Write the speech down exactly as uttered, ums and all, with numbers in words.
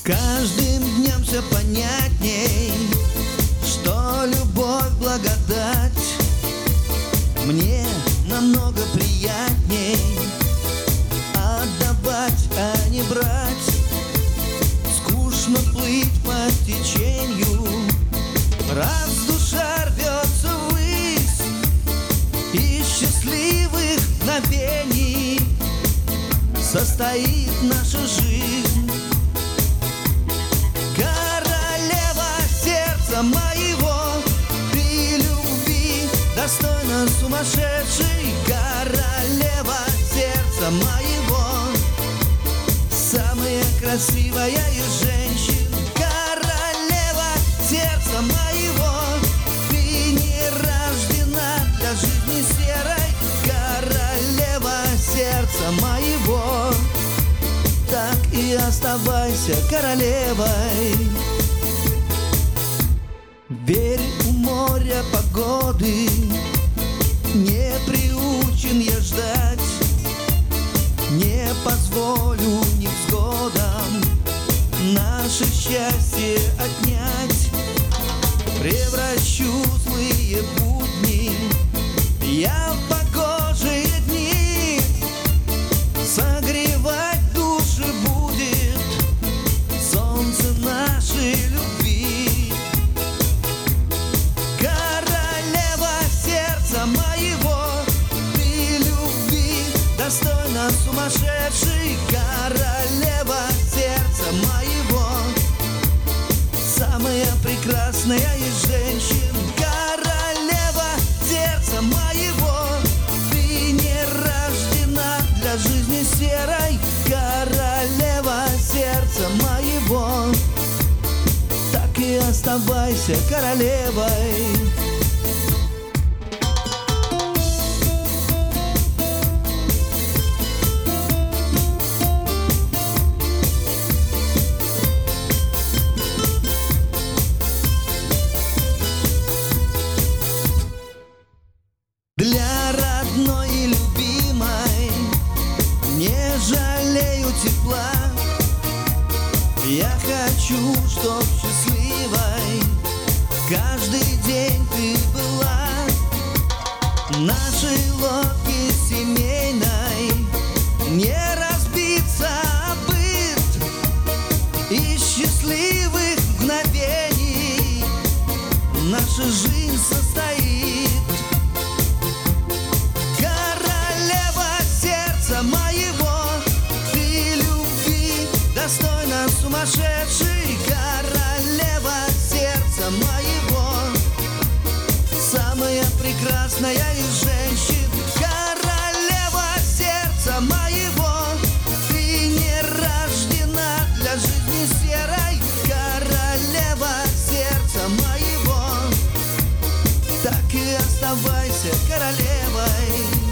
каждым днем все понятней, что любовь — благодать. Мне намного приятней отдавать, а не брать. Скучно плыть по течению, раз душа рвется ввысь, из счастливых мгновений состоит наша жизнь. Королева сердца моего, ты любви достойна сумасшедшей. Королева сердца моего, самая красивая из женщин. Королева сердца моего, ты не рождена для жизни серой. Королева сердца моего, так и оставайся королевой. Верь, у моря погоды не приучен я ждать. Не позволю невзгодам наше счастье отнять. Превращу злые будни я в погожие дни. Согревать души будет солнце нашей любви. Королева сердца моего, ты любви достойна сумасшедшей. Королева сердца моего, самая прекрасная из женщин. Королева сердца моего, ты не рождена для жизни серой. Королева сердца моего, так и оставайся королевой. Для родной и любимой не жалею тепла. Я хочу, чтоб счастливой каждый день ты была. Нашей лодке семейной не разбиться о быт. Из счастливых мгновений наша жизнь состоит. Моего, ты любви достойна сумасшедшей. Королева сердца моего, самая прекрасная из женщин. Королева сердца моего, ты не рождена для жизни серой. Королева сердца моего, так и оставайся королевой.